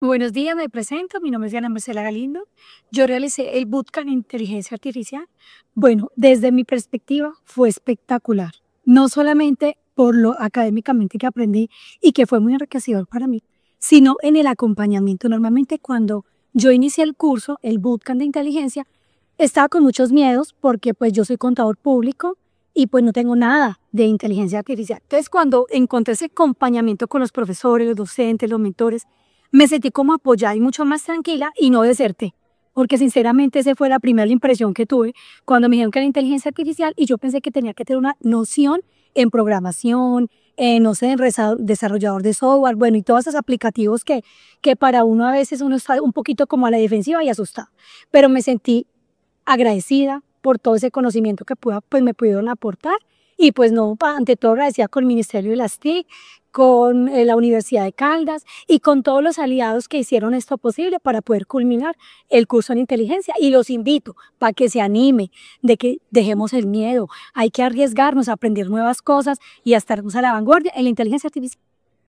Buenos días, me presento, mi nombre es Diana Marcela Galindo. Yo realicé el bootcamp en inteligencia artificial. Bueno, desde mi perspectiva fue espectacular, no solamente por lo académicamente que aprendí y que fue muy enriquecedor para mí, sino en el acompañamiento. Normalmente cuando yo inicié el curso, el bootcamp de inteligencia, estaba con muchos miedos porque pues yo soy contador público y pues no tengo nada de inteligencia artificial. Entonces cuando encontré ese acompañamiento con los profesores, los docentes, los mentores, me sentí como apoyada y mucho más tranquila y no deserté, porque sinceramente esa fue la primera impresión que tuve cuando me dijeron que era inteligencia artificial y yo pensé que tenía que tener una noción en programación, no sé, en desarrollador de software, bueno, y todos esos aplicativos que para uno a veces uno está un poquito como a la defensiva y asustado, pero me sentí agradecida por todo ese conocimiento que pues me pudieron aportar y pues no, ante todo agradecida con el Ministerio de las TIC, con la Universidad de Caldas y con todos los aliados que hicieron esto posible para poder culminar el curso en inteligencia. Y los invito para que se anime, de que dejemos el miedo, hay que arriesgarnos a aprender nuevas cosas y a estarnos a la vanguardia en la inteligencia artificial.